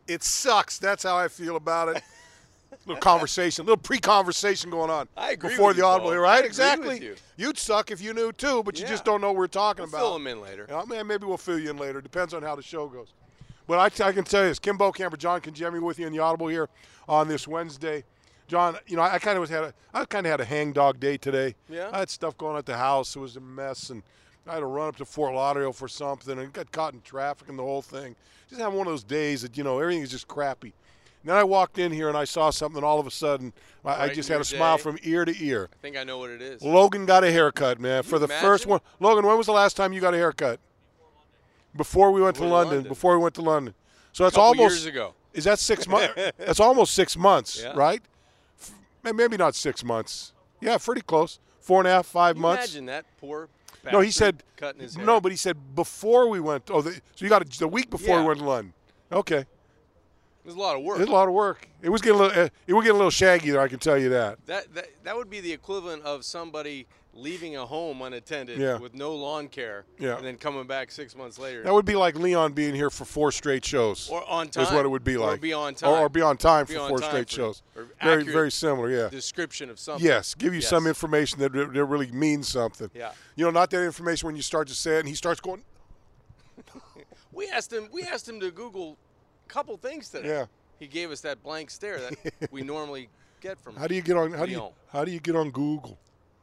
It sucks. That's how I feel about it. Little conversation, little pre-conversation going on. I agree before with the you, audible, Paul. right? I agree Exactly. with you. You'd suck if you knew too, but you Yeah. just don't know what we're talking about. Fill them in later. Man, maybe we'll fill you in later. Depends on how the show goes. But I can tell you this: Kim Bokamper, John Congemi with you in the audible here on this Wednesday. John, I kind of had a hangdog day today. Yeah. I had stuff going on at the house. It was a mess, and I had to run up to Fort Lauderdale for something, and got caught in traffic and the whole thing. Just having one of those days that everything is just crappy. And then I walked in here and I saw something, and all of a sudden I just had a smile from ear to ear. I think I know what it is. Logan got a haircut, man, for the first one. Logan, when was the last time you got a haircut? Before we went to London. Before we went to London. So that's almost years ago. Is that 6 months? That's almost 6 months, Yeah. right? Maybe not 6 months. Yeah, pretty close. 4.5, 5 months. Imagine that poor. No, he said cutting his hair. no, but he said before we went. So you got the week before we went to London. Okay. It was a lot of work. It was a lot of work. It was getting a little. It was getting a little shaggy there. I can tell you that. That would be the equivalent of somebody leaving a home unattended with no lawn care, and then coming back 6 months later. That would be like Leon being here for 4 straight shows. Or on time. Is what it would be like. Or be on time. Or be on time for 4 straight shows. Very, very similar, yeah. Description of something. Yes, give you some information that really means something. Yeah. Not that information when you start to say it and he starts going. We asked him to Google a couple things today. Yeah. He gave us that blank stare that we normally get from How do you get on Google?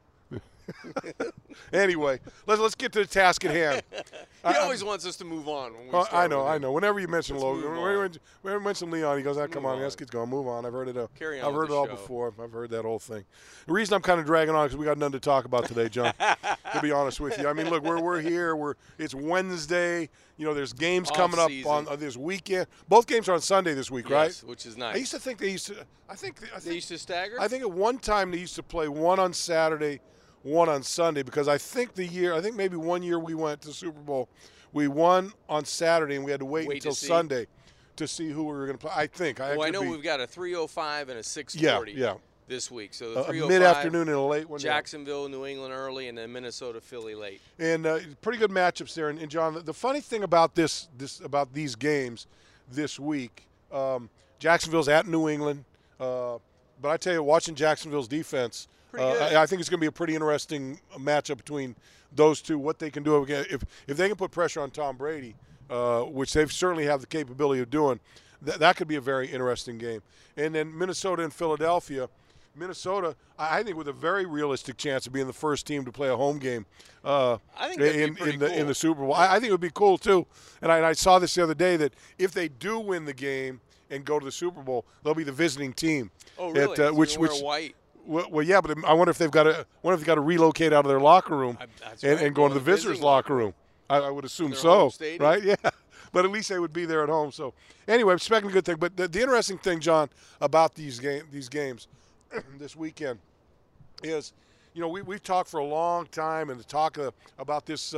Anyway, let's get to the task at hand. He always wants us to move on. When we I know. Whenever you mention Logan, move whenever you mention Leon, he goes, come on, let's get going. Move on. I've heard it. Carry on I've heard with it all the show. before. I've heard that whole thing. The reason I'm kind of dragging on is because we got nothing to talk about today, John. To be honest with you, I mean, look, we're here. It's Wednesday. There's games coming up on this weekend. Both games are on Sunday this week, right? Yes, which is nice. I used to think they used to. They used to stagger. I think at one time they used to play one on Saturday, one on Sunday, because I think maybe one year we went to the Super Bowl, we won on Saturday and we had to wait until Sunday to see who we were going to play. I think. I know we've got a 3:05 and a 6:40 this week. So the 3:05 mid-afternoon and a late one. Jacksonville, New England early, and then Minnesota, Philly late. And pretty good matchups there. And John, the funny thing about about these games this week, Jacksonville's at New England, but I tell you, watching Jacksonville's defense. I think it's going to be a pretty interesting matchup between those two. What they can do if they can put pressure on Tom Brady, which they certainly have the capability of doing, that could be a very interesting game. And then Minnesota and Philadelphia. Minnesota, I think, with a very realistic chance of being the first team to play a home game I think that'd be pretty cool. in the Super Bowl. I think it would be cool too. And I saw this the other day that if they do win the game and go to the Super Bowl, they'll be the visiting team. Oh, really? So which white. Well, yeah, but I wonder if they've got to relocate out of their locker room and go into the visitors' locker room. I would assume so, right? Yeah, but at least they would be there at home. So anyway, I'm expecting a good thing. But the interesting thing, John, about these games this weekend is, we've talked for a long time, and the talk about this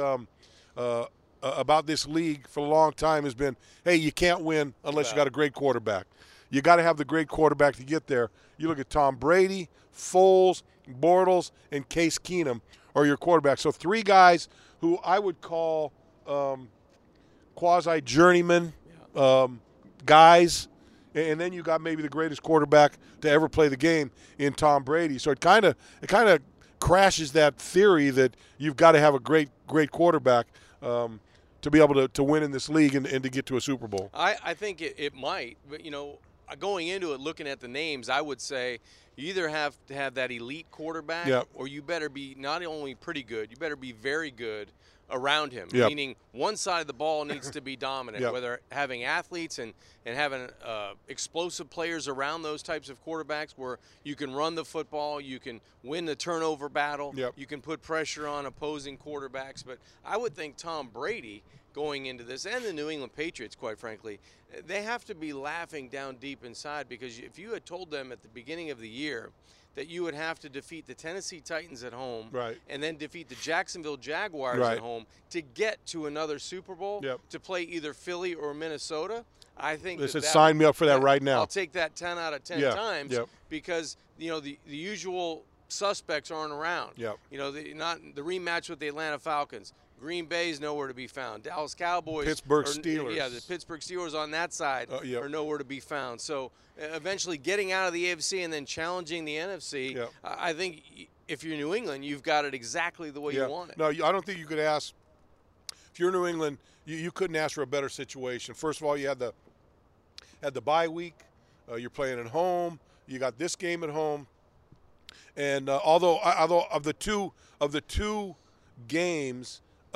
league for a long time has been, hey, you can't win unless you got a great quarterback. You got to have the great quarterback to get there. You look at Tom Brady, Foles, Bortles, and Case Keenum are your quarterbacks. So 3 guys who I would call quasi-journeyman guys, and then you got maybe the greatest quarterback to ever play the game in Tom Brady. So it kind of crashes that theory that you've got to have a great quarterback to be able to win in this league and to get to a Super Bowl. I think it might, but going into it, looking at the names, I would say you either have to have that elite quarterback, or you better be not only pretty good, you better be very good around him. Meaning one side of the ball needs to be dominant, whether having athletes and having explosive players around those types of quarterbacks where you can run the football, you can win the turnover battle, you can put pressure on opposing quarterbacks. But I would think Tom Brady going into this, and the New England Patriots, quite frankly, they have to be laughing down deep inside, because if you had told them at the beginning of the year that you would have to defeat the Tennessee Titans at home and then defeat the Jacksonville Jaguars at home to get to another Super Bowl to play either Philly or Minnesota, I think they said sign me up for that right now. I'll take that 10 out of 10 times because the usual suspects aren't around. The rematch with the Atlanta Falcons. Green Bay's nowhere to be found. Dallas Cowboys. Pittsburgh Steelers. Yeah, the Pittsburgh Steelers on that side yep. are nowhere to be found. So eventually getting out of the AFC and then challenging the NFC, yep. I think if you're New England, you've got it exactly the way you want it. No, I don't think you could ask. If you're New England, you couldn't ask for a better situation. First of all, you had the bye week. You're playing at home. You got this game at home. And although of the two games,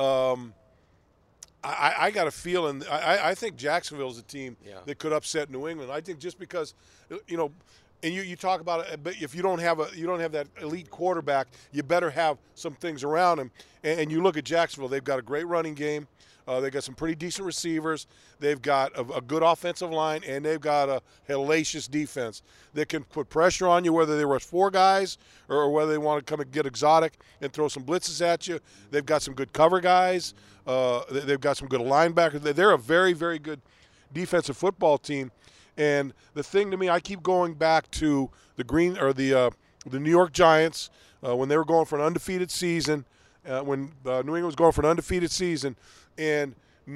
I got a feeling. I think Jacksonville's a team that could upset New England. I think just because, you know, and you talk about it, but if you don't have that elite quarterback, you better have some things around him. And you look at Jacksonville; they've got a great running game. They've got some pretty decent receivers. They've got a good offensive line, and they've got a hellacious defense that can put pressure on you, whether they rush 4 guys or whether they want to come and get exotic and throw some blitzes at you. They've got some good cover guys. They've got some good linebackers. They're a very, very good defensive football team. And the thing to me, I keep going back to the New York Giants when they were going for an undefeated season. When New England was going for an undefeated season. And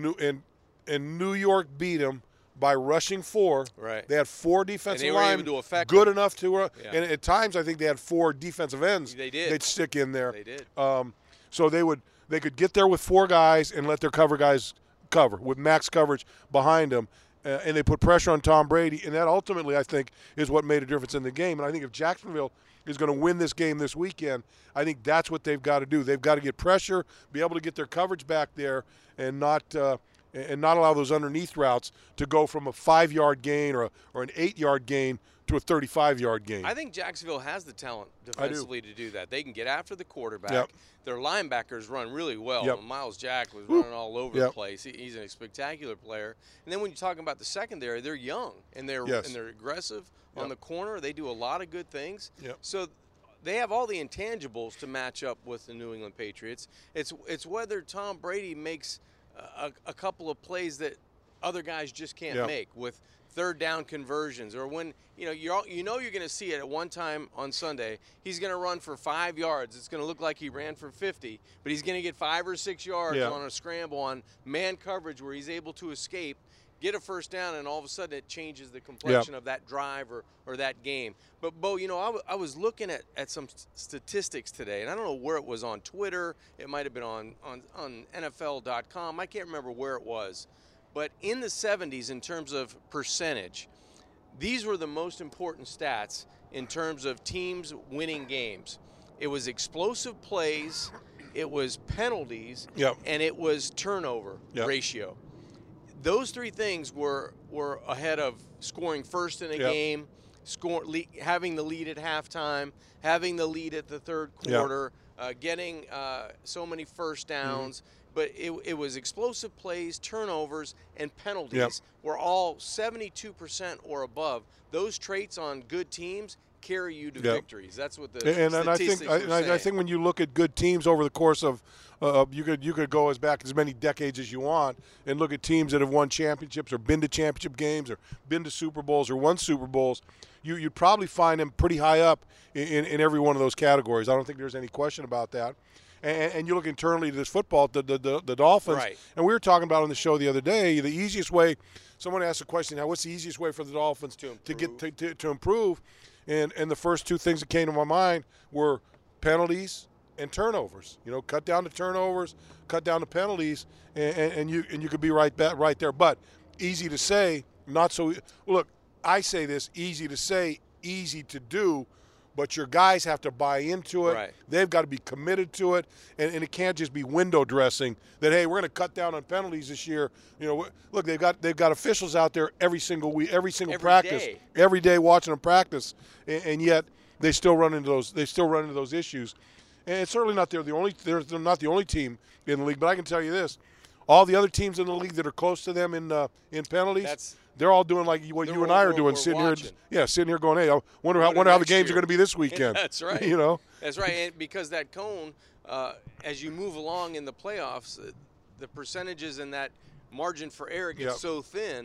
New York beat them by rushing 4. Right. They had 4 defensive linemen good enough to and at times I think they had 4 defensive ends. They did. They'd stick in there. They did. So they could get there with 4 guys and let their cover guys cover with max coverage behind them. And they put pressure on Tom Brady, and that ultimately, I think, is what made a difference in the game. And I think if Jacksonville is going to win this game this weekend, I think that's what they've got to do. They've got to get pressure, be able to get their coverage back there, and not allow those underneath routes to go from a 5-yard gain or an 8-yard gain to a 35-yard gain. I think Jacksonville has the talent defensively to do that. They can get after the quarterback. Yep. Their linebackers run really well. Yep. Miles Jack was running all over the place. He's a spectacular player. And then when you're talking about the secondary, they're young and they're aggressive on the corner. They do a lot of good things. Yep. So they have all the intangibles to match up with the New England Patriots. It's whether Tom Brady makes a couple of plays that other guys just can't make with third down conversions, or when you're going to see it at one time on Sunday. He's going to run for 5 yards. It's going to look like he ran for 50, but he's going to get 5 or 6 yards on a scramble on man coverage where he's able to escape, get a first down, and all of a sudden it changes the complexion of that drive or that game. But, Bo, I was looking at some statistics today, and I don't know where it was on Twitter. It might have been on NFL.com. I can't remember where it was. But in the 70s, in terms of percentage, these were the most important stats in terms of teams winning games. It was explosive plays, it was penalties, and it was turnover ratio. Those 3 things were ahead of scoring first in a game, having the lead at halftime, having the lead at the third quarter, getting so many first downs. But it was explosive plays, turnovers, and penalties were all 72% or above. Those traits on good teams carry you to victories. That's what the statistics are saying. I think when you look at good teams over the course of you could go as back as many decades as you want and look at teams that have won championships or been to championship games or been to Super Bowls or won Super Bowls. You'd probably find them pretty high up in every one of those categories. I don't think there's any question about that. And you look internally to this football, the Dolphins, and we were talking about on the show the other day, the easiest way, someone asked a question, now what's the easiest way for the Dolphins to improve? And the first 2 things that came to my mind were penalties and turnovers. Cut down the turnovers, cut down the penalties, and you could be right there. But easy to say, not so. Look, I say this, easy to say, easy to do. But your guys have to buy into it. Right. They've got to be committed to it, and it can't just be window dressing. That hey, we're going to cut down on penalties this year. Look, they've got officials out there every single week, every practice, every day watching them practice, and yet they still run into those. They still run into those issues, and it's certainly not they're not the only team in the league. But I can tell you this: all the other teams in the league that are close to them in penalties. They're all doing like what you and I are doing, sitting here going, hey, I wonder how the games are going to be this weekend. That's right. That's right. And because that cone, as you move along in the playoffs, the percentages and that margin for error gets so thin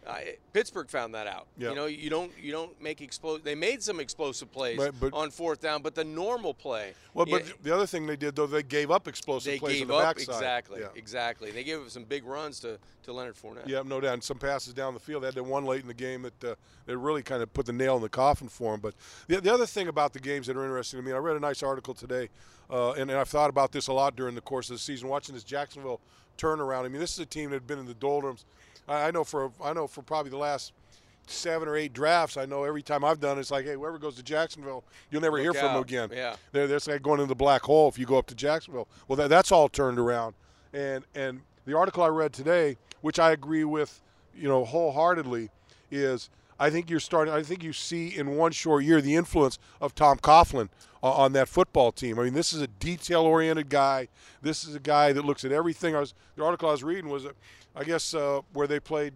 Pittsburgh found that out. Yep. You know, you don't make explosive. They made some explosive plays but on fourth down, but the normal play. Well, but the other thing they did though, they gave up explosive plays on the backside. Exactly. They gave up some big runs to Leonard Fournette. Yeah, no doubt. And some passes down the field. They had that one late in the game that really kind of put the nail in the coffin for him. But the other thing about the games that are interesting to me, I read a nice article today, and I've thought about this a lot during the course of the season, watching this Jacksonville turnaround. I mean, this is a team that had been in the doldrums. I know for probably the last 7 or 8 drafts, I know every time I've done it, it's like, hey, whoever goes to Jacksonville, you'll never hear from them again. Yeah. That's like going into the black hole if you go up to Jacksonville. Well, that's all turned around. And the article I read today, which I agree with, wholeheartedly, is I think you see in one short year the influence of Tom Coughlin on that football team. I mean, this is a detail-oriented guy. This is a guy that looks at everything. The article I was reading was, I guess, where they played.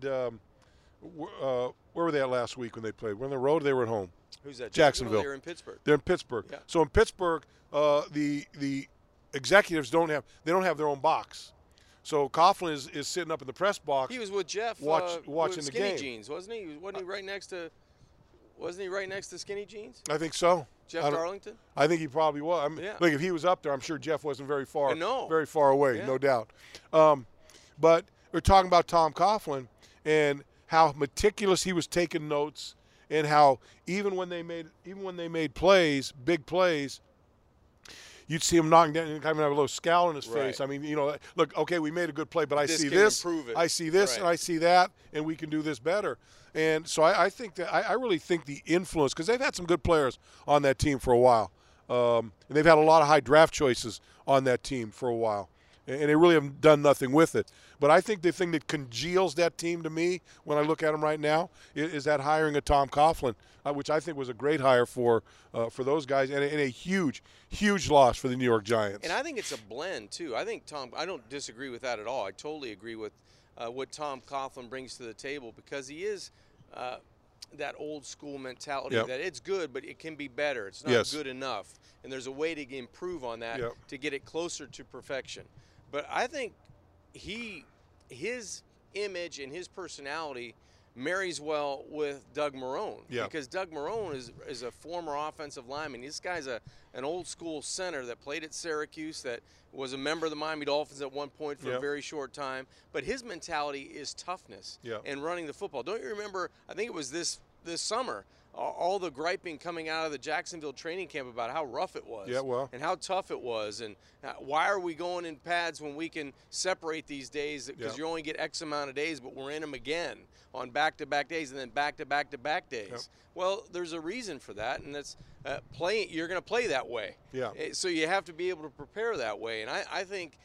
Where were they at last week when they played? Were on the road or they were at home? Who's that? Jacksonville. They're in Pittsburgh. They're in Pittsburgh. Yeah. So in Pittsburgh, the executives don't have their own box. So Coughlin is sitting up in the press box. He was with Jeff watching the Skinny game. Jeans, wasn't he? Wasn't he right next to Skinny Jeans? I think so. Jeff Darlington? I think he probably was. I mean, yeah. Look, if he was up there, I'm sure Jeff wasn't very far away, yeah. No doubt. But we're talking about Tom Coughlin and how meticulous he was taking notes, and how even when they made plays, big plays, you'd see him knocking down and kind of have a little scowl on his face. I mean, look, okay, we made a good play, but I see this, I see this, and I see that, and we can do this better. And so I think that I really think the influence, because they've had some good players on that team for a while, and they've had a lot of high draft choices on that team for a while, and they really have done nothing with it. But I think the thing that congeals that team to me when I look at them right now is that hiring of Tom Coughlin, which I think was a great hire for those guys, and a huge, huge loss for the New York Giants. And I think it's a blend, too. I don't disagree with that at all. I totally agree with what Tom Coughlin brings to the table, because he is that old school mentality that it's good, but it can be better. It's not good enough. And there's a way to improve on that to get it closer to perfection. But I think his image and his personality marries well with Doug Marrone, because Doug Marrone is a former offensive lineman. This guy's an old school center that played at Syracuse, that was a member of the Miami Dolphins at one point for a very short time. But his mentality is toughness and running the football. Don't you remember, I think it was this summer, all the griping coming out of the Jacksonville training camp about how rough it was and how tough it was, and why are we going in pads when we can separate these days, because you only get X amount of days, but we're in them again on back-to-back days and then back-to-back-to-back days. Well, there's a reason for that, and that's you're going to play that way. So you have to be able to prepare that way, and I think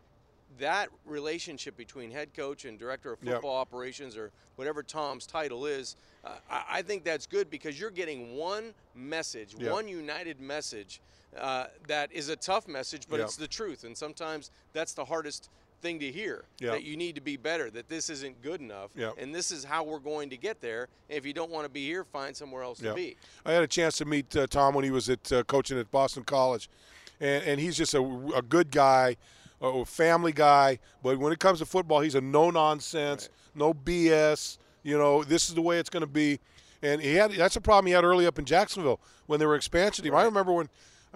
that relationship between head coach and director of football operations, or whatever Tom's title is, I think that's good, because you're getting one message, one united message that is a tough message, but it's the truth. And sometimes that's the hardest thing to hear, that you need to be better, that this isn't good enough, and this is how we're going to get there. If you don't want to be here, find somewhere else to be. I had a chance to meet Tom when he was coaching at Boston College, and he's just a good guy, a family guy, but when it comes to football, he's a no-nonsense, no BS. This is the way it's going to be. And that's a problem he had early up in Jacksonville when they were expansion team. I remember when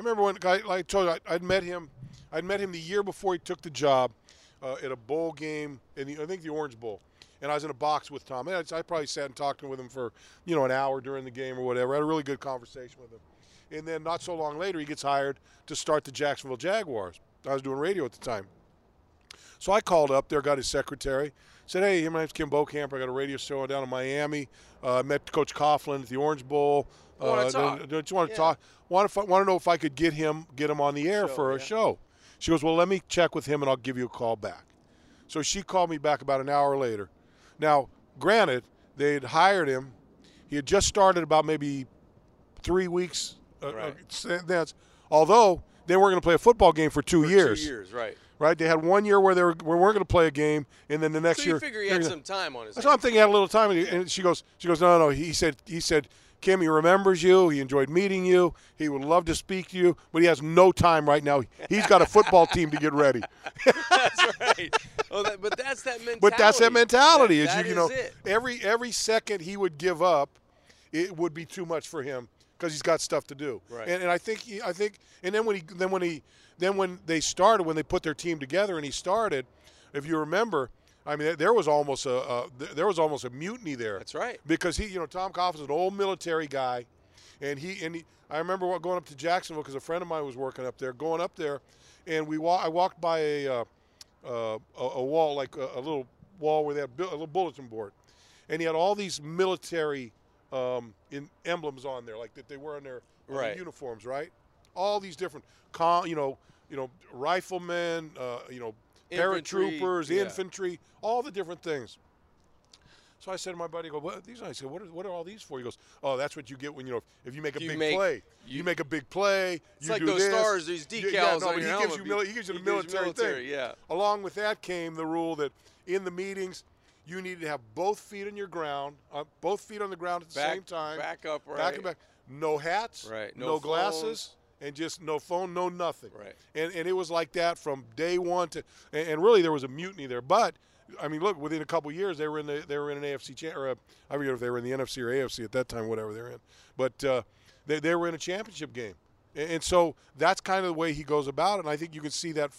I told you, I'd met him the year before he took the job at a bowl game I think the Orange Bowl. And I was in a box with Tom. I probably sat and talked with him for, an hour during the game or whatever. I had a really good conversation with him. And then not so long later, he gets hired to start the Jacksonville Jaguars. I was doing radio at the time. So I called up there, got his secretary, said, hey, my name's Kim Bokamp. I got a radio show down in Miami. I met Coach Coughlin at the Orange Bowl. Want to talk. Want to know if I could get him on the air for a show. She goes, well, let me check with him, and I'll give you a call back. So she called me back about an hour later. Now, granted, they had hired him. He had just started about maybe 3 weeks. Although they weren't going to play a football game for 2 years. 2 years, right. Right, they had 1 year where we weren't going to play a game, and then the next year. So you figure he had some time on his hands. So I'm thinking he had a little time, and she goes, no. He said, Kim, he remembers you. He enjoyed meeting you. He would love to speak to you, but he has no time right now. He's got a football team to get ready. That's right. But that's that mentality. But that's that mentality. That you know, is it. every second he would give up, it would be too much for him because he's got stuff to do. Right. And I think, and then when they started, when they put their team together and he started, if you remember, I mean, there was almost a mutiny there. That's right. Because Tom Coughlin's an old military guy, and I remember going up to Jacksonville because a friend of mine was working up there. Going up there, and I walked by a wall, like a little wall where they had a little bulletin board, and he had all these military emblems on there, like that they wear on their uniforms, right? All these different, riflemen, paratroopers, infantry, all the different things. So I said to my buddy, I said, what are all these for? He goes, oh, that's what you get when, if you make a big play. You make a big play. It's you like do those this. stars, these decals on your helmet. He gives you the military thing. Yeah. Along with that came the rule that in the meetings, you needed to have both feet on your ground, both feet on the ground at the same time. Back up, right. Back and back. No hats. Right. No glasses. And just no phone, no nothing. Right. And it was like that from day one and really there was a mutiny there. But I mean, look, within a couple of years they were in an AFC or I forget if they were in the NFC or AFC at that time, whatever they're in. But they were in a championship game, and so that's kind of the way he goes about it. And I think you can see that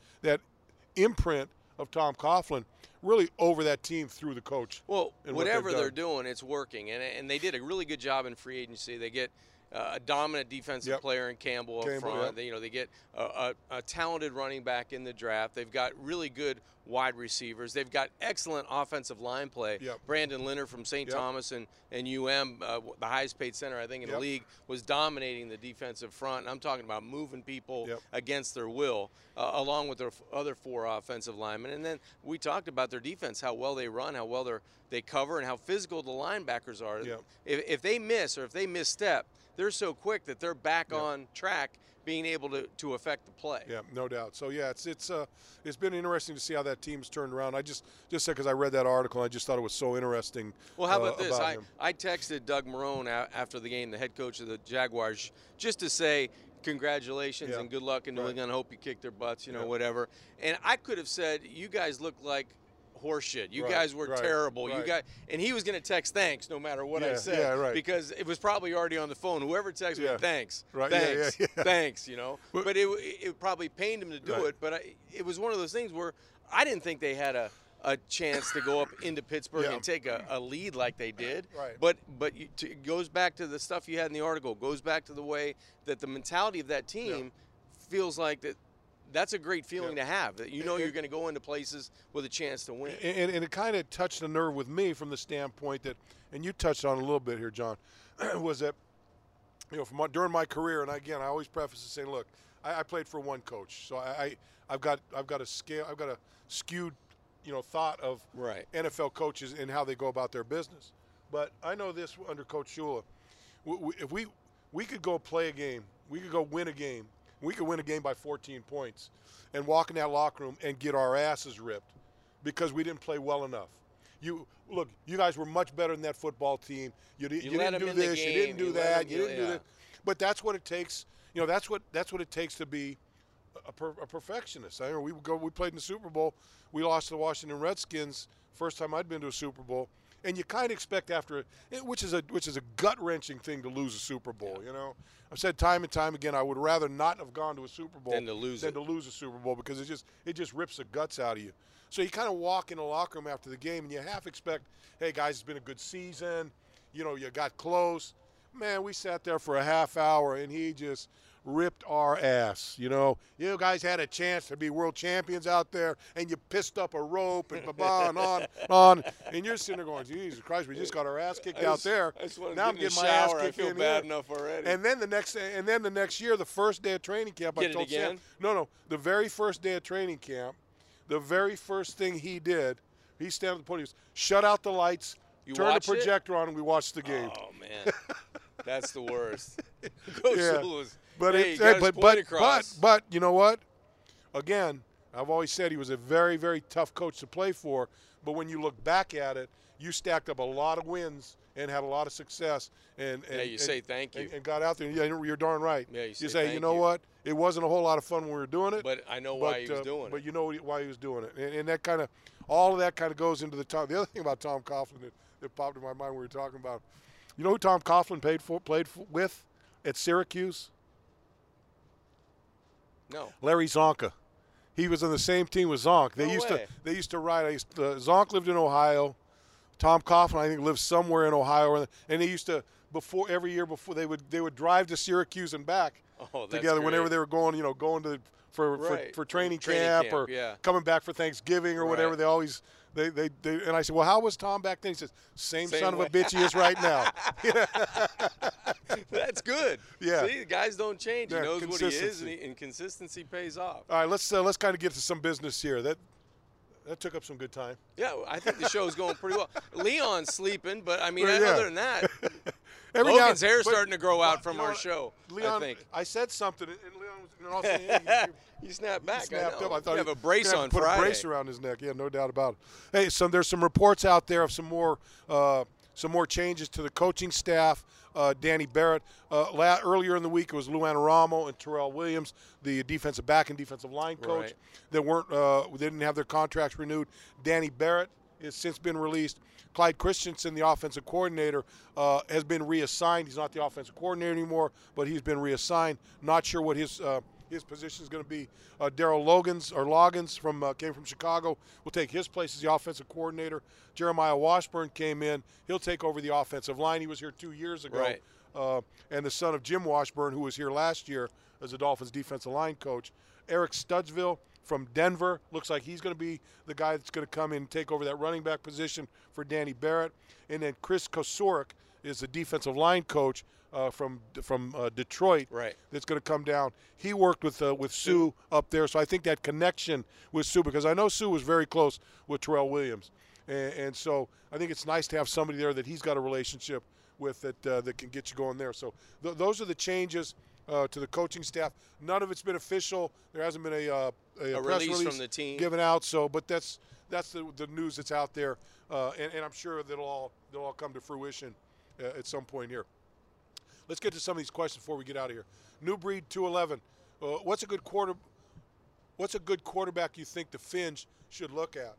imprint of Tom Coughlin really over that team through the coach. Well, whatever they're doing, it's working, and they did a really good job in free agency. They get a dominant defensive player in Campbell up front. Yep. They get a talented running back in the draft. They've got really good wide receivers. They've got excellent offensive line play. Yep. Brandon Leonard from St. Thomas and UM, the highest paid center I think in the league, was dominating the defensive front. And I'm talking about moving people against their will, along with their other 4 offensive linemen. And then we talked about their defense, how well they run, how well they cover, and how physical the linebackers are. Yep. If they miss or if they misstep, they're so quick that they're back on track, being able to affect the play. Yeah, no doubt. So yeah, it's been interesting to see how that team's turned around. I just said because I read that article, I just thought it was so interesting. Well, how about this? I texted Doug Marrone after the game, the head coach of the Jaguars, just to say congratulations and good luck in New England. I hope you kick their butts, whatever. And I could have said, you guys look like horseshit. You guys were terrible. You guys, and he was going to text thanks no matter what I said, because it was probably already on the phone. Whoever texted me, thanks, thanks, thanks. But it probably pained him to do it. But it was one of those things where I didn't think they had a chance to go up into Pittsburgh and take a lead like they did. Right. But it goes back to the stuff you had in the article. Goes back to the way that the mentality of that team feels like that. That's a great feeling to have, that you're going to go into places with a chance to win. And it kind of touched a nerve with me from the standpoint that, and you touched on it a little bit here, John, was that, during my career, and again, I always preface it saying, look, I played for one coach, so I've got a skewed, thought of NFL coaches and how they go about their business. But I know this under Coach Shula, if we could go play a game, we could go win a game. We could win a game by 14 points and walk in that locker room and get our asses ripped because we didn't play well enough. You guys were much better than that football team. You didn't do this, you didn't do that, you didn't do that. But that's what it takes. That's what it takes to be a perfectionist. I remember we played in the Super Bowl. We lost to the Washington Redskins first time I'd been to a Super Bowl. And you kind of expect which is a gut-wrenching thing to lose a Super Bowl, I've said time and time again, I would rather not have gone to a Super Bowl than to lose a Super Bowl, because it just rips the guts out of you. So you kind of walk in the locker room after the game and you half expect, hey guys, it's been a good season, you got close. Man, we sat there for a half hour and he just ripped our ass. You guys had a chance to be world champions out there, and you pissed up a rope and and on. And you're sitting there going, Jesus Christ, we just got our ass kicked out there. Now I'm getting my ass kicked in here. I feel bad enough already. And then the next year, the first day of training camp, I told Sam, the very first day of training camp, the very first thing he did, he stand at the podium, shut out the lights, turn the projector on, and we watched the game. Oh man, that's the worst. Coach Shula was. But but you know what? Again, I've always said he was a very, very tough coach to play for. But when you look back at it, you stacked up a lot of wins and had a lot of success. And you say thank you. And got out there. Yeah, you're darn right. Yeah, you say you know what? It wasn't a whole lot of fun when we were doing it. But I know why he was doing it. But you know why he was doing it. And that kind of, all of that kind of goes into the Tom. The other thing about Tom Coughlin that popped in my mind when we were talking about, you know who Tom Coughlin played with at Syracuse? No. Larry Zonka. He was on the same team with Zonk. They used to ride. Zonk lived in Ohio. Tom Coughlin, I think, lived somewhere in Ohio, and they used to every year before they would drive to Syracuse and back together whenever they were going to for training camp or coming back for Thanksgiving or whatever. They always they and I said, well, how was Tom back then? He says, same son of a bitch he is right now. That's good. Yeah. See, the guys don't change. He knows what he is, and consistency pays off. All right, let's kind of get to some business here. That took up some good time. Yeah, I think the show's going pretty well. Leon's sleeping, but I mean, other than that, Logan's hair's starting to grow out from our show. Leon, I think. I said something, and Leon was you snapped back. He snapped up. I thought you have a brace on Friday. Put a brace around his neck. Yeah, no doubt about it. Hey, there's some reports out there of some more changes to the coaching staff. Danny Barrett. Earlier in the week, it was Lou Anaramo and Terrell Williams, the defensive back and defensive line coach, that they didn't have their contracts renewed. Danny Barrett has since been released. Clyde Christensen, the offensive coordinator, has been reassigned. He's not the offensive coordinator anymore, but he's been reassigned. Not sure what his position is going to be. Daryl Loggins came from Chicago, will take his place as the offensive coordinator. Jeremiah Washburn came in. He'll take over the offensive line. He was here 2 years ago. Right. And the son of Jim Washburn, who was here last year as the Dolphins defensive line coach. Eric Studsville from Denver. Looks like he's going to be the guy that's going to come in and take over that running back position for Danny Barrett. And then Chris Kosurik is the defensive line coach from Detroit. Right. That's going to come down. He worked with Sue up there, so I think that connection with Sue, because I know Sue was very close with Terrell Williams. And so I think it's nice to have somebody there that he's got a relationship with that can get you going there. So those are the changes to the coaching staff. None of it's been official. There hasn't been a press release from the team given out. So, but that's the news that's out there, and I'm sure they'll all come to fruition at some point here. Let's get to some of these questions before we get out of here. New Breed 211. What's a good quarterback you think the Finns should look at?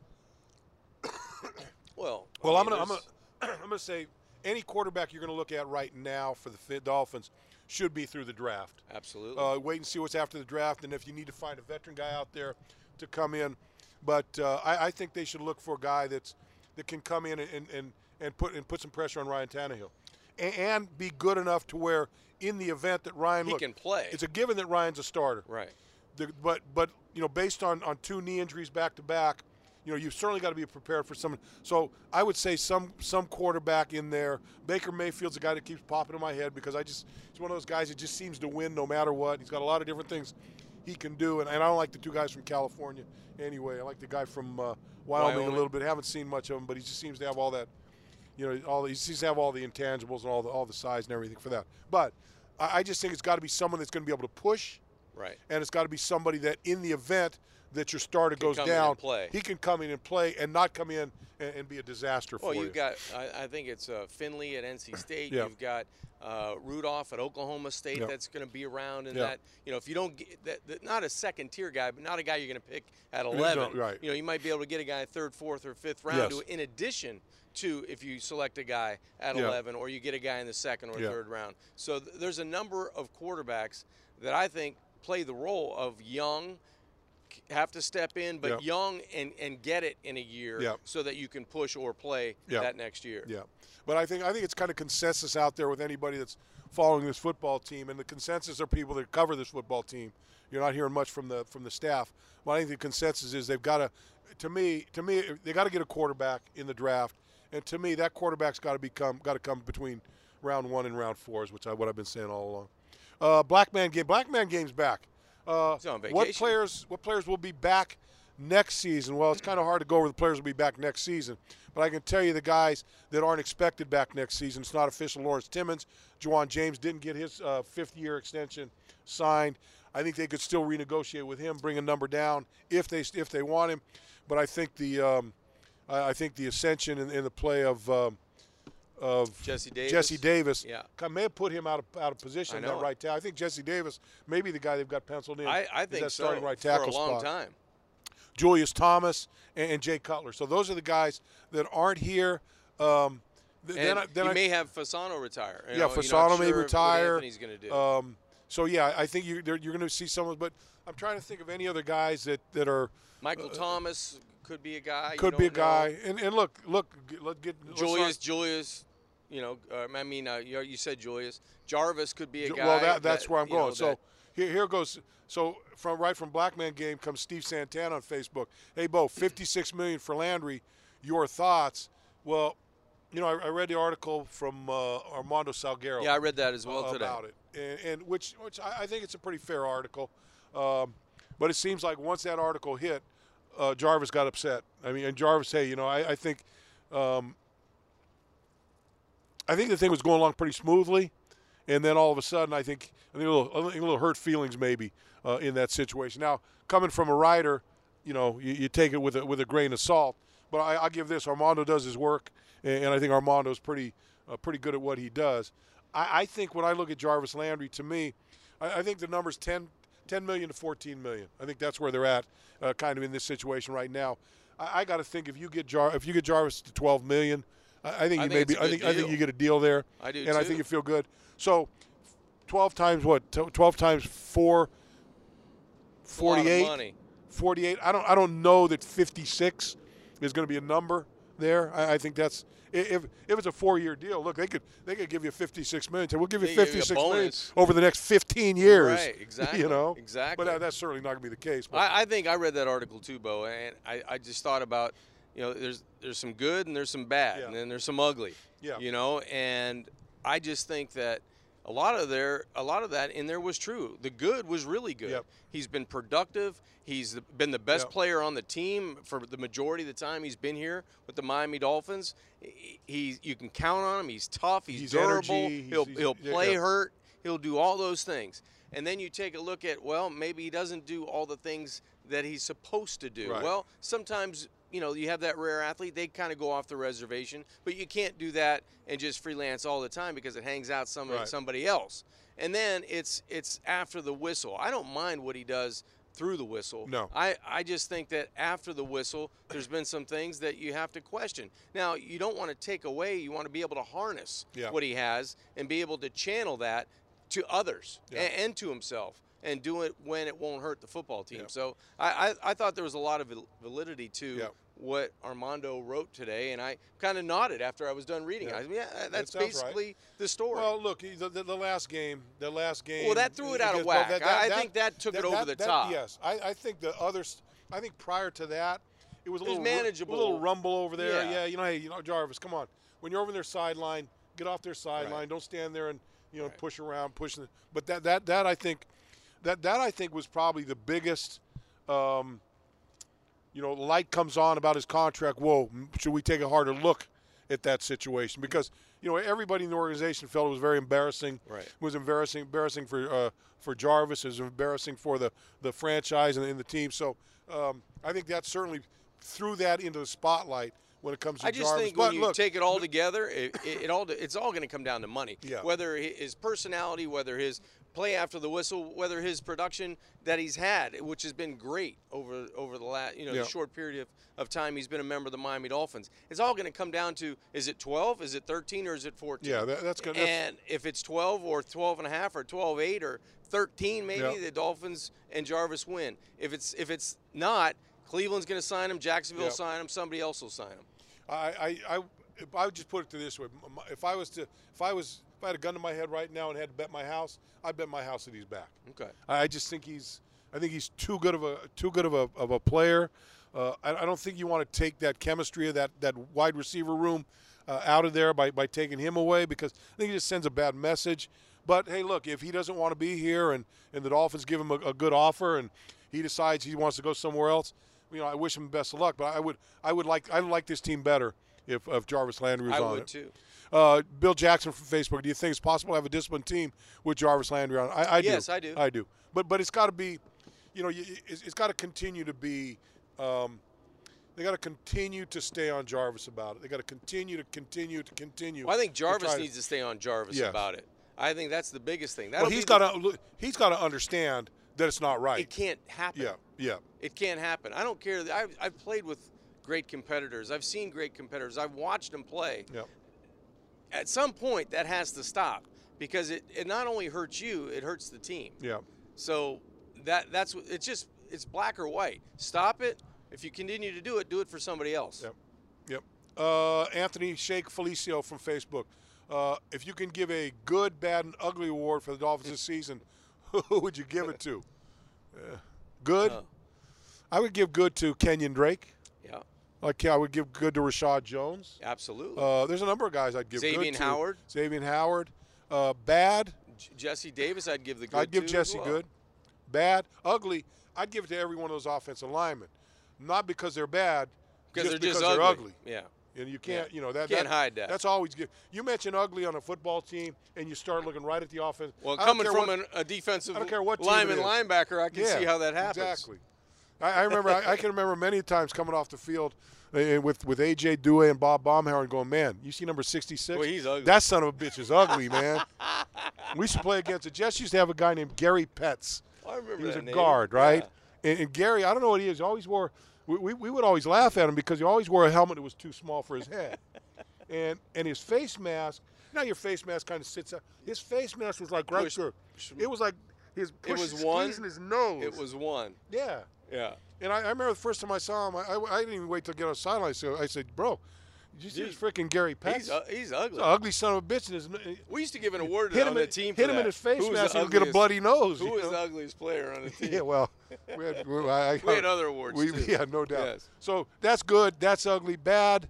Well, I'm gonna say any quarterback you're going to look at right now for the Dolphins should be through the draft. Absolutely. Wait and see what's after the draft, and if you need to find a veteran guy out there to come in. But I think they should look for a guy that can come in and put some pressure on Ryan Tannehill, and be good enough to where in the event that Ryan can play, it's a given that Ryan's a starter. Right. But based on 2 knee injuries back to back, you've certainly got to be prepared for some. So I would say some quarterback in there. Baker Mayfield's a guy that keeps popping in my head because he's one of those guys that just seems to win no matter what. He's got a lot of different things he can do, and I don't like the 2 guys from California anyway. I like the guy from Wyoming a little bit. Haven't seen much of him, but he just seems to have all that. He seems to have all the intangibles and all the size and everything for that. But I just think it's got to be someone that's going to be able to push. Right. And it's got to be somebody that in the event that your starter goes down, he can come in and play and not come in and be a disaster for you. Well, you've got, I think it's Finley at NC State. You've got Rudolph at Oklahoma State that's going to be around. And that, if you don't get that, not a second-tier guy, but not a guy you're going to pick at 11. Right. You might be able to get a guy 3rd, 4th, or 5th round in addition to if you select a guy at 11 or you get a guy in the 2nd or 3rd round. So there's a number of quarterbacks that I think play the role of young, have to step in, but young and get it in a year so that you can push or play that next year. Yeah. But I think it's kind of consensus out there with anybody that's following this football team, and the consensus are people that cover this football team. You're not hearing much from the staff. But I think the consensus is they've got to me they got to get a quarterback in the draft, and to me that quarterback's got to come between round 1 and round 4, which what I've been saying all along. Black Man Game's back. What players will be back next season? Well, it's kind of hard to go over the players will be back next season, but I can tell you the guys that aren't expected back next season. It's not official. Lawrence Timmons, Juwan James didn't get his 5th-year extension signed. I think they could still renegotiate with him, bring a number down if they want him. But I think I think the ascension in the play of Jesse Davis, may have put him out of position in that right tackle. I think Jesse Davis may be the guy they've got penciled in. I think that so, starting right tackle for a long spot. time. Julius Thomas and Jay Cutler. So those are the guys that aren't here. Then you may have Fasano retire. Fasano may retire. What Anthony's going to do. So yeah, I think you're going to see someone. But I'm trying to think of any other guys that are. Michael Thomas could be a guy. Could be a guy. And look, let's get Julius. You said Julius. Jarvis could be a guy. Well, that's where I'm going. So here goes. So from Black Man Game comes Steve Santana on Facebook. Hey, Bo, $56 million for Landry. Your thoughts? Well, I read the article from Armando Salguero. Yeah, I read that as well today about it, and which I think it's a pretty fair article. But it seems like once that article hit, Jarvis got upset. I mean, and Jarvis, hey, I think the thing was going along pretty smoothly, and then all of a sudden, I think a little hurt feelings maybe in that situation. Now, coming from a writer, you take it with a grain of salt. But I give this: Armando does his work, and I think Armando's pretty good at what he does. I think when I look at Jarvis Landry, to me, I think the number's 10 million to 14 million. I think that's where they're at, kind of in this situation right now. I got to think if you get Jarvis to 12 million. I think you get a deal there. I do, and too. I think you feel good. So, 12 times what? 12 times 4, 48. A lot of money. 48. I don't know that 56 is going to be a number there. I think that's if it's a 4-year deal. Look, they could give you 56 million. We'll give you 56 million over the next 15 years. Right. Exactly. Exactly. But that's certainly not going to be the case. I think I read that article too, Bo, and I just thought about. There's some good and there's some bad, and then there's some ugly. Yeah. And I just think that a lot of that in there was true. The good was really good. Yep. He's been productive. He's been the best player on the team for the majority of the time he's been here with the Miami Dolphins. You can count on him. He's tough. He's durable. Energy. He'll play hurt. He'll do all those things. And then you take a look at, well, maybe he doesn't do all the things that he's supposed to do. Right. Well, sometimes you have that rare athlete, they kind of go off the reservation, but you can't do that and just freelance all the time because it hangs out somebody else. And then it's after the whistle. I don't mind what he does through the whistle. No. I just think that after the whistle, there's been some things that you have to question. Now, you don't want to take away, you want to be able to harness what he has and be able to channel that to others and to himself. And do it when it won't hurt the football team. Yeah. So I thought there was a lot of validity to what Armando wrote today, and I kind of nodded after I was done reading it. I mean, that's basically the story. Well, look, the last game. Well, that threw it out of whack. I think that took it over the top. Yes, I think the others. I think prior to that, it was a little manageable. A little rumble over there. Yeah. Hey, Jarvis, come on. When you're over their sideline, get off their sideline. Right. Don't stand there and push around, pushing. But that I think. That I think was probably the biggest, light comes on about his contract. Whoa, should we take a harder look at that situation? Because everybody in the organization felt it was very embarrassing. Right. It was embarrassing for Jarvis. It was embarrassing for the franchise and the team. So I think that certainly threw that into the spotlight when it comes to Jarvis. I just think when you take it all together, it's all going to come down to money. Yeah. Whether his personality, whether his play after the whistle, whether his production that he's had, which has been great over the last the short period of time he's been a member of the Miami Dolphins. It's all going to come down to, is it 12, is it 13, or is it 14? Yeah, that's good. And if it's 12 or 12 and a half or 12-8 or 13, maybe the Dolphins and Jarvis win. If it's not, Cleveland's going to sign him, Jacksonville will sign him, somebody else will sign him. I would just put it this way: if I had a gun to my head right now and had to bet my house, I'd bet my house that he's back. Okay. I just think he's too good of a player. I don't think you want to take that chemistry of that wide receiver room out of there by taking him away, because I think it just sends a bad message. But hey, look, if he doesn't want to be here and the Dolphins give him a good offer and he decides he wants to go somewhere else, I wish him the best of luck. But I would like this team better if Jarvis Landry was on it. I would too. Bill Jackson from Facebook, do you think it's possible to have a disciplined team with Jarvis Landry on it? I do. Yes, I do. I do. But it's got to be, it's got to continue to be, They got to continue to stay on Jarvis about it. They got to continue. Well, I think Jarvis needs to stay on Jarvis about it. I think that's the biggest thing. Well, he's got to understand that it's not right. It can't happen. Yeah. It can't happen. I don't care. I've played with great competitors. I've seen great competitors. I've watched them play. Yep. At some point, that has to stop because it not only hurts you, it hurts the team. Yeah. So that's what it's black or white. Stop it. If you continue to do it for somebody else. Yep. Anthony Shake Felicio from Facebook. If you can give a good, bad, and ugly award for the Dolphins this season, who would you give it to? Good? I would give good to Kenyon Drake. Yeah. I would give good to Rashad Jones. Absolutely. There's a number of guys I'd give good to. Xavier Howard. Bad. Jesse Davis, I'd give the good I'd give to Jesse as well. good. Bad. Ugly, I'd give it to every one of those offensive linemen. Not because they're bad, because they're ugly. ugly. Yeah. And you can't, can't hide that. That's always good. You mention ugly on a football team, and you start looking right at the offense. Well, coming from a defensive lineman linebacker, I can see how that happens. Exactly. I remember. I can remember many times coming off the field with A.J. Dewey and Bob Baumhauer and going, man, you see number 66? Well, he's ugly. That son of a bitch is ugly, man. We used to play against the Jets. Used to have a guy named Gary Petts. I remember he was that a name. guard, right? Yeah. And Gary, I don't know what he is. He always wore. We would always laugh at him because he always wore a helmet that was too small for his head. And his face mask, your face mask kind of sits out. His face mask was like right there. It was like squeezing his nose. It was one. Yeah. Yeah. And I remember the first time I saw him, I didn't even wait till get on the sideline. So I said, bro, did you see this freaking Gary Petts? He's ugly. He's an ugly son of a bitch. We used to give an award on the team for hit him in his face mask and he'll get a bloody nose. Who was the ugliest player on the team? Yeah, well, we had other awards too. Yeah, no doubt. Yes. So that's good. That's ugly. Bad.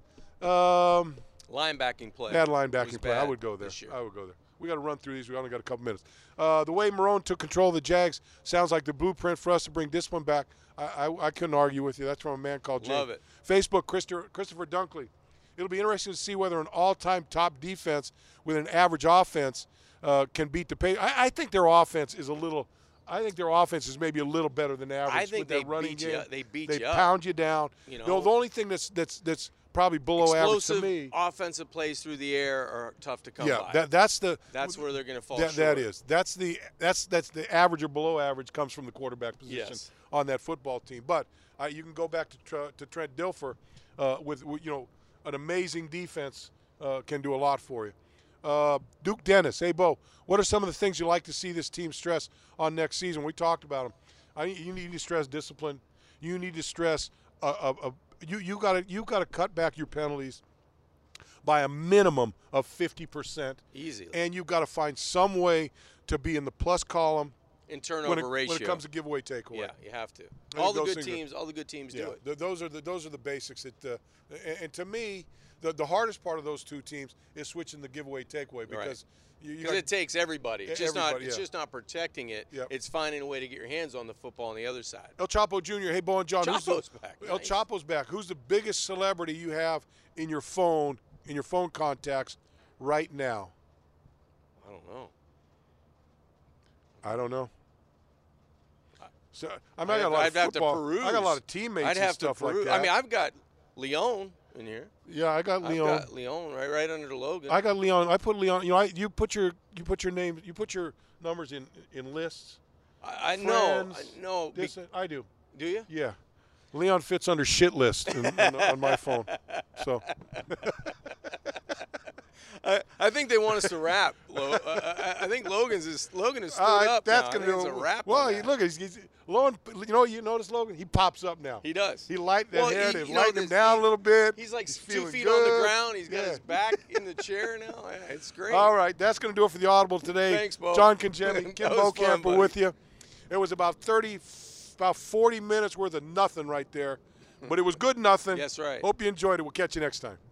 Linebacking play. Bad linebacking play. I would go there. We got to run through these. We only got a couple minutes. The way Marrone took control of the Jags sounds like the blueprint for us to bring discipline back. I couldn't argue with you. That's from a man called Jay. Love it. Facebook, Christopher Dunkley. It'll be interesting to see whether an all-time top defense with an average offense can beat the pay. I think their offense is maybe a little better than average. I think with their running game. They pound you down. You know, the only thing that's probably below average to me. Offensive plays through the air are tough to come by. Yeah, that's where they're going to fall short. That is. That's the average or below average comes from the quarterback position on that football team. But you can go back to Trent Dilfer with an amazing defense can do a lot for you. Duke Dennis, hey Bo, what are some of the things you like to see this team stress on next season? We talked about them. You need to stress discipline. You need to stress you got to cut back your penalties by a minimum of 50%. Easily. And you've got to find some way to be in the plus column in turnover ratio when it comes to giveaway takeaway. Yeah, you have to. All the good teams do it. Those are the basics. And to me, the hardest part of those two teams is switching the giveaway takeaway because it takes everybody. It's just not protecting it. Yep. It's finding a way to get your hands on the football on the other side. El Chapo Jr. Hey, Bo and John. Chapo's back. El Chapo's back. Who's the biggest celebrity you have in your phone contacts right now? I don't know. So I got a lot of football. I got a lot of teammates and stuff like that. I mean, I've got Leon in here. Yeah, I got Leon. I've got Leon right under the Logan. I got Leon. I put Leon. You put your name. You put your numbers in lists. I know. I do. Do you? Yeah. Leon fits under shit list on my phone. So. I think they want us to rap. I think Logan is stood up. That's going to be a rap. Well, look, he's Logan. You notice Logan? He pops up now. He does. He lightened him down a little bit. He's like he's 2 feet good. on the ground. He's got his back in the chair now. It's great. All right, that's going to do it for the Audible today. Thanks, Bo. John Congemi, Ken Bokamper fun, with you. It was about 40 minutes worth of nothing right there, but it was good nothing. That's right. Hope you enjoyed it. We'll catch you next time.